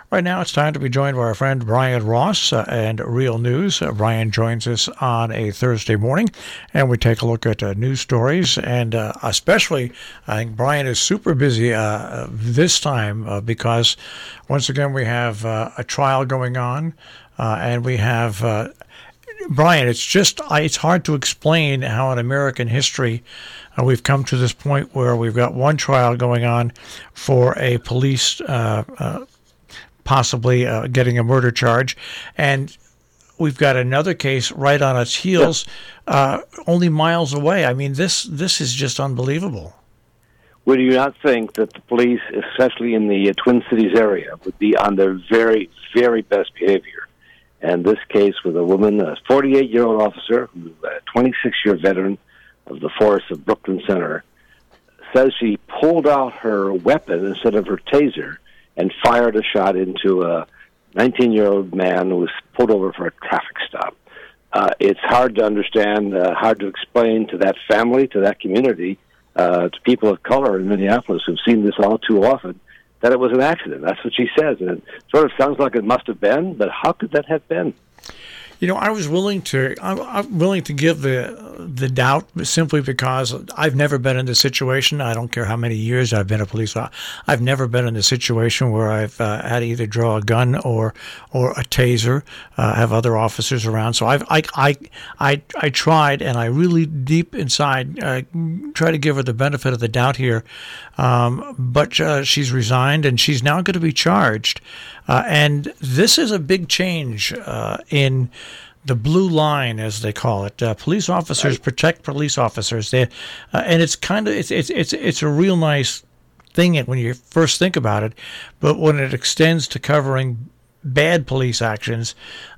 Right now, it's time to be joined by our friend Brian Ross and Real News. Brian joins us on a Thursday morning, and we take a look at news stories. And especially, I think Brian is super busy this time because, once again, we have a trial going on, and we have Brian. It's hard to explain how in American history we've come to this point where we've got one trial going on for a police possibly getting a murder charge, and we've got another case right on its heels, only miles away. I mean, this is just unbelievable. Would you not think that the police, especially in the Twin Cities area, would be on their very, very best behavior? And this case with a woman, a 48-year-old officer, who's a 26-year veteran of the force of Brooklyn Center, says she pulled out her weapon instead of her taser and fired a shot into a 19-year-old man who was pulled over for a traffic stop. It's hard to understand, hard to explain to that family, to that community, to people of color in Minneapolis who've seen this all too often, that it was an accident. That's what she says. And it sort of sounds like it must have been, but how could that have been? You know, I'm willing to give the doubt simply because I've never been in this situation. I don't care how many years I've been a police officer. I've never been in a situation where I've had to either draw a gun or a taser. Have other officers around, so I tried, and I really deep inside try to give her the benefit of the doubt here. But she's resigned, and she's now going to be charged. And this is a big change in the blue line, as they call it. Police officers protect police officers. And it's kind of it's a real nice thing when you first think about it, but when it extends to covering bad police actions,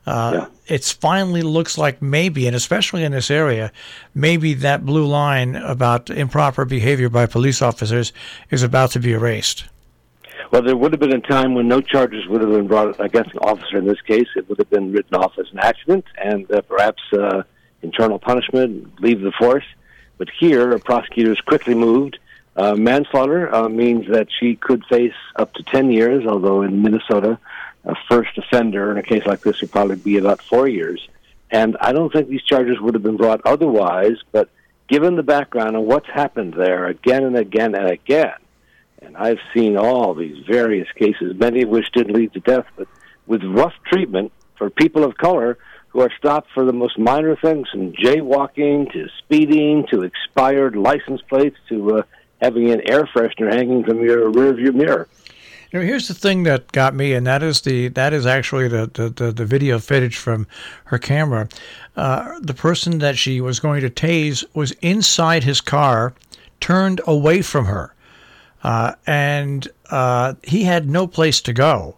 it's finally looks like maybe, and especially in this area, maybe that blue line about improper behavior by police officers is about to be erased. Well, there would have been a time when no charges would have been brought against an officer in this case. It would have been written off as an accident and perhaps internal punishment, leave the force. But here, prosecutors quickly moved. Manslaughter means that she could face up to 10 years, although in Minnesota, a first offender in a case like this would probably be about 4 years. And I don't think these charges would have been brought otherwise, but given the background of what's happened there again and again and again, and I've seen all these various cases, many of which didn't lead to death, but with rough treatment for people of color who are stopped for the most minor things, from jaywalking to speeding to expired license plates to having an air freshener hanging from your rearview mirror. You know, here's the thing that got me, and that is actually the video footage from her camera. The person that she was going to tase was inside his car, turned away from her. And he had no place to go,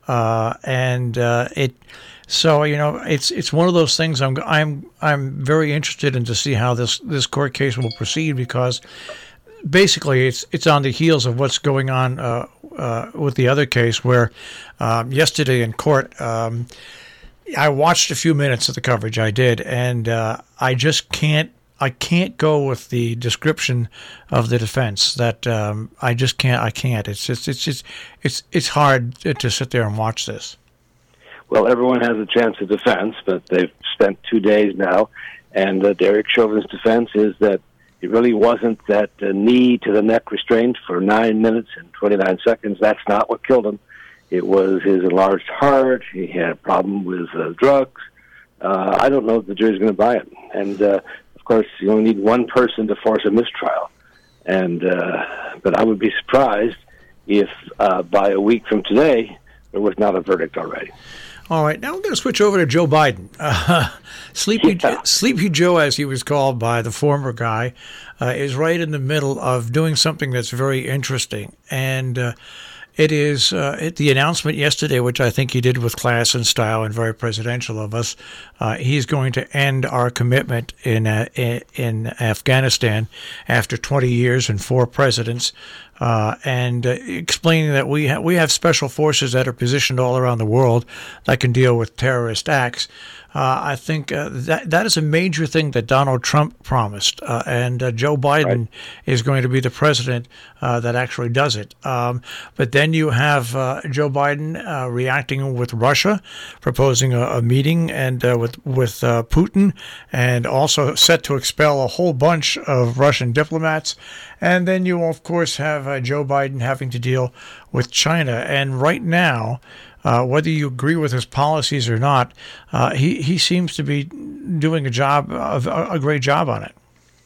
So you know, it's one of those things. I'm very interested in to see how this court case will proceed, because basically it's on the heels of what's going on with the other case where yesterday in court. I watched a few minutes of the coverage. I did, and I just can't. I can't go with the description of the defense. That I just can't. I can't. It's hard to sit there and watch this. Well, everyone has a chance of defense, but they've spent 2 days now, and Derek Chauvin's defense is that it really wasn't that knee to the neck restraint for 9 minutes and 29 seconds. That's not what killed him. It was his enlarged heart. He had a problem with drugs. I don't know if the jury's going to buy it, and. Of course, you only need one person to force a mistrial, but I would be surprised if by a week from today there was not a verdict already. All right, now we're going to switch over to Joe Biden. Sleepy Joe, as he was called by the former guy, is right in the middle of doing something that's very interesting, and it is the announcement yesterday, which I think he did with class and style and very presidential of us. He's going to end our commitment in Afghanistan after 20 years and 4 presidents. and explaining that we have special forces that are positioned all around the world that can deal with terrorist acts. I think that is a major thing that Donald Trump promised, and Joe Biden is going to be the president that actually does it. But then you have Joe Biden reacting with Russia, proposing a meeting and with Putin, and also set to expel a whole bunch of Russian diplomats. And then you, of course, have Joe Biden having to deal with China. And right now, whether you agree with his policies or not, he seems to be doing a great job on it.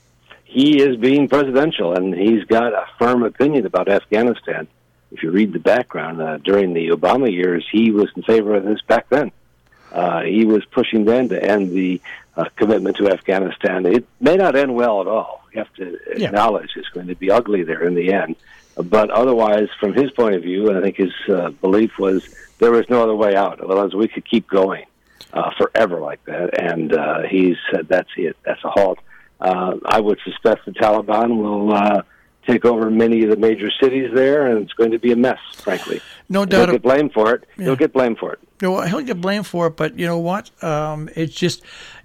He is being presidential, and he's got a firm opinion about Afghanistan. If you read the background, during the Obama years, he was in favor of this back then. He was pushing then to end the commitment to Afghanistan. It may not end well at all. You have to acknowledge it's going to be ugly there in the end. But otherwise, from his point of view, and I think his belief was there was no other way out. Otherwise, we could keep going forever like that. And he said, that's it. That's a halt. I would suspect the Taliban will take over many of the major cities there, and it's going to be a mess, frankly. No doubt. He'll get blamed for it. Yeah. He'll get blamed for it. No, he'll get blamed for it, but you know what? It's just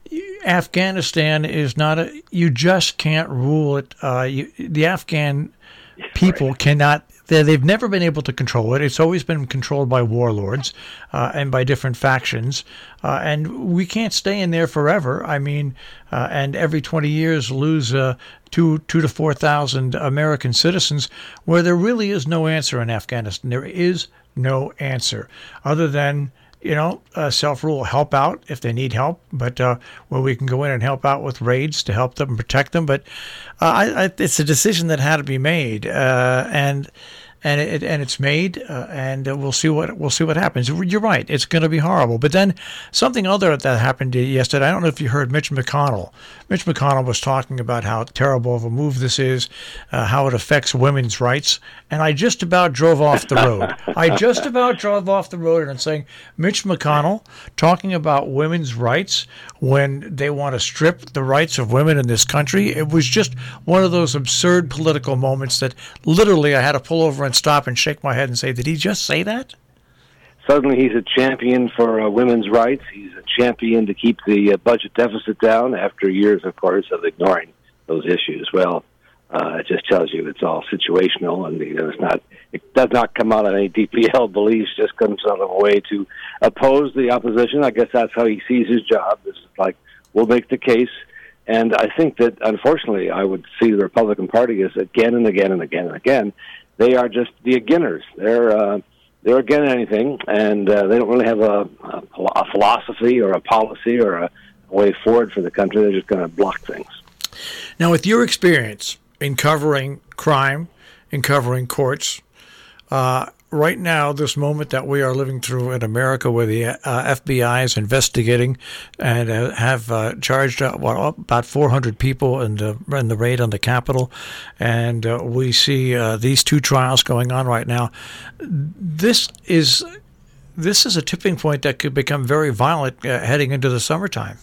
Afghanistan is not a. You just can't rule it. The Afghan people cannot. They've never been able to control it. It's always been controlled by warlords and by different factions. And we can't stay in there forever. I mean, and every 20 years lose 2 to 4,000 American citizens, where there really is no answer in Afghanistan. There is no answer other than, self-rule, help out if they need help, but where we can go in and help out with raids to help them and protect them. But it's a decision that had to be made, and it's made, and we'll see what happens. You're right; it's going to be horrible. But then something other that happened yesterday. I don't know if you heard Mitch McConnell. Mitch McConnell was talking about how terrible of a move this is, how it affects women's rights, and I just about drove off the road. And saying Mitch McConnell talking about women's rights when they want to strip the rights of women in this country. It was just one of those absurd political moments that literally I had to pull over and stop and shake my head and say, did he just say that? Suddenly he's a champion for women's rights. He's a champion to keep the budget deficit down after years, of course, of ignoring those issues. Well, it just tells you it's all situational, and it does not come out of any DPL beliefs, just comes out of a way to oppose the opposition. I guess that's how he sees his job. This is like, we'll make the case. And I think that, unfortunately, I would see the Republican Party as again and again and again and again, they are just the againers. They're against anything, and they don't really have a philosophy or a policy or a way forward for the country. They're just going to block things. Now, with your experience in covering crime, in covering courts, right now, this moment that we are living through in America, where the FBI is investigating and have charged about 400 people in the raid on the Capitol, and we see these two trials going on right now. This is a tipping point that could become very violent heading into the summertime.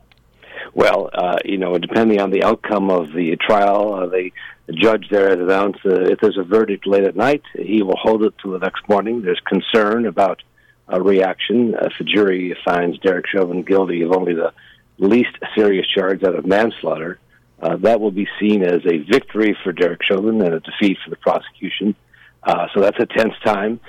Well, depending on the outcome of the trial, the judge there has announced if there's a verdict late at night, he will hold it till the next morning. There's concern about a reaction. If the jury finds Derek Chauvin guilty of only the least serious charge out of manslaughter, that will be seen as a victory for Derek Chauvin and a defeat for the prosecution. So that's a tense time.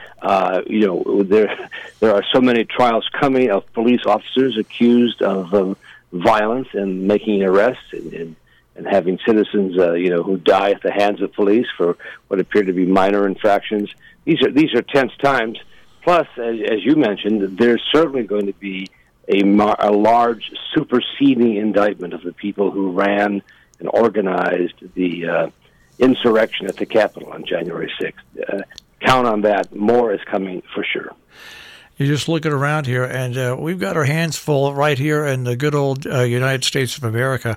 There are so many trials coming of police officers accused of violence and making arrests and having citizens, who die at the hands of police for what appear to be minor infractions. These are tense times. Plus, as you mentioned, there's certainly going to be a large superseding indictment of the people who ran and organized the insurrection at the Capitol on January 6th. Count on that. More is coming for sure. You just look at around here, and we've got our hands full right here in the good old United States of America.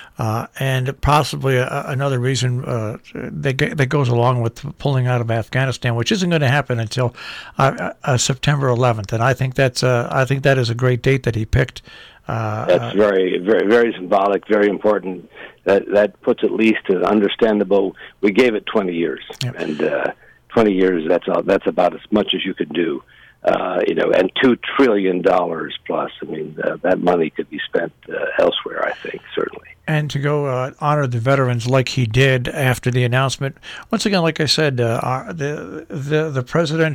And possibly another reason that goes along with pulling out of Afghanistan, which isn't going to happen until September 11th. And I think that is a great date that he picked. That's very, very, very symbolic, very important. that puts at least an understandable. We gave it 20 years, Yep. and 20 years, that's about as much as you could do. And $2 trillion plus. I mean, that money could be spent elsewhere, I think, certainly. And to go honor the veterans like he did after the announcement. Once again, like I said, the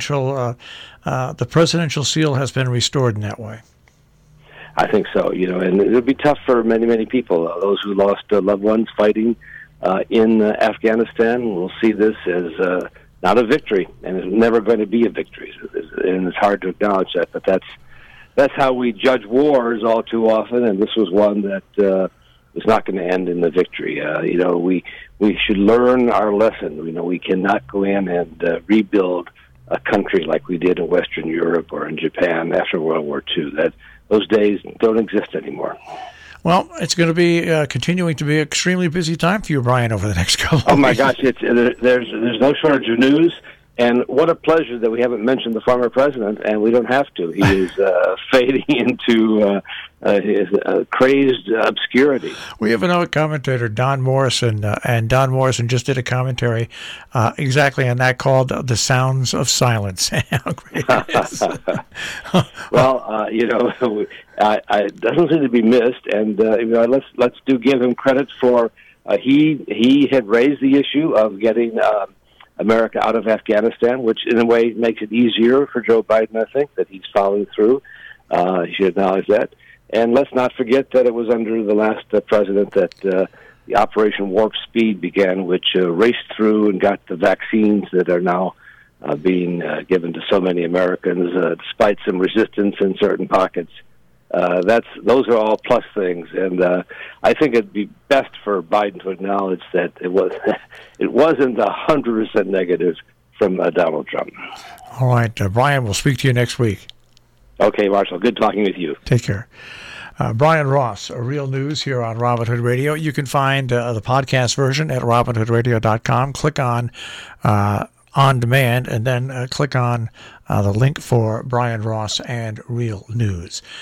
presidential seal has been restored in that way. I think so. And it'll be tough for many, many people. Those who lost loved ones fighting in Afghanistan will see this as not a victory, and it's never going to be a victory. And it's hard to acknowledge that, but that's how we judge wars all too often. And this was one that is not going to end in the victory. We should learn our lesson. We cannot go in and rebuild a country like we did in Western Europe or in Japan after World War II. Those days don't exist anymore. Well, it's going to be continuing to be an extremely busy time for you, Brian, over the next couple of Oh, my weeks. gosh, there's no shortage of news, and what a pleasure that we haven't mentioned the former president, and we don't have to. He is fading into his crazed obscurity. We have another commentator, Don Morrison, and Don Morrison just did a commentary exactly on that called The Sounds of Silence. How great it is. Well, it doesn't seem to be missed, and let's give him credit for he had raised the issue of getting America out of Afghanistan, which in a way makes it easier for Joe Biden. I think that he's following through. He should acknowledge that, and let's not forget that it was under the last president that the Operation Warp Speed began, which raced through and got the vaccines that are now being given to so many Americans, despite some resistance in certain pockets. Those are all plus things, and I think it'd be best for Biden to acknowledge that it wasn't 100% negative from Donald Trump. All right, Brian, we'll speak to you next week. Okay, Marshall, good talking with you. Take care. Brian Ross, Real News here on Robin Hood Radio. You can find the podcast version at robinhoodradio.com. Click on demand, and then click on the link for Brian Ross and Real News.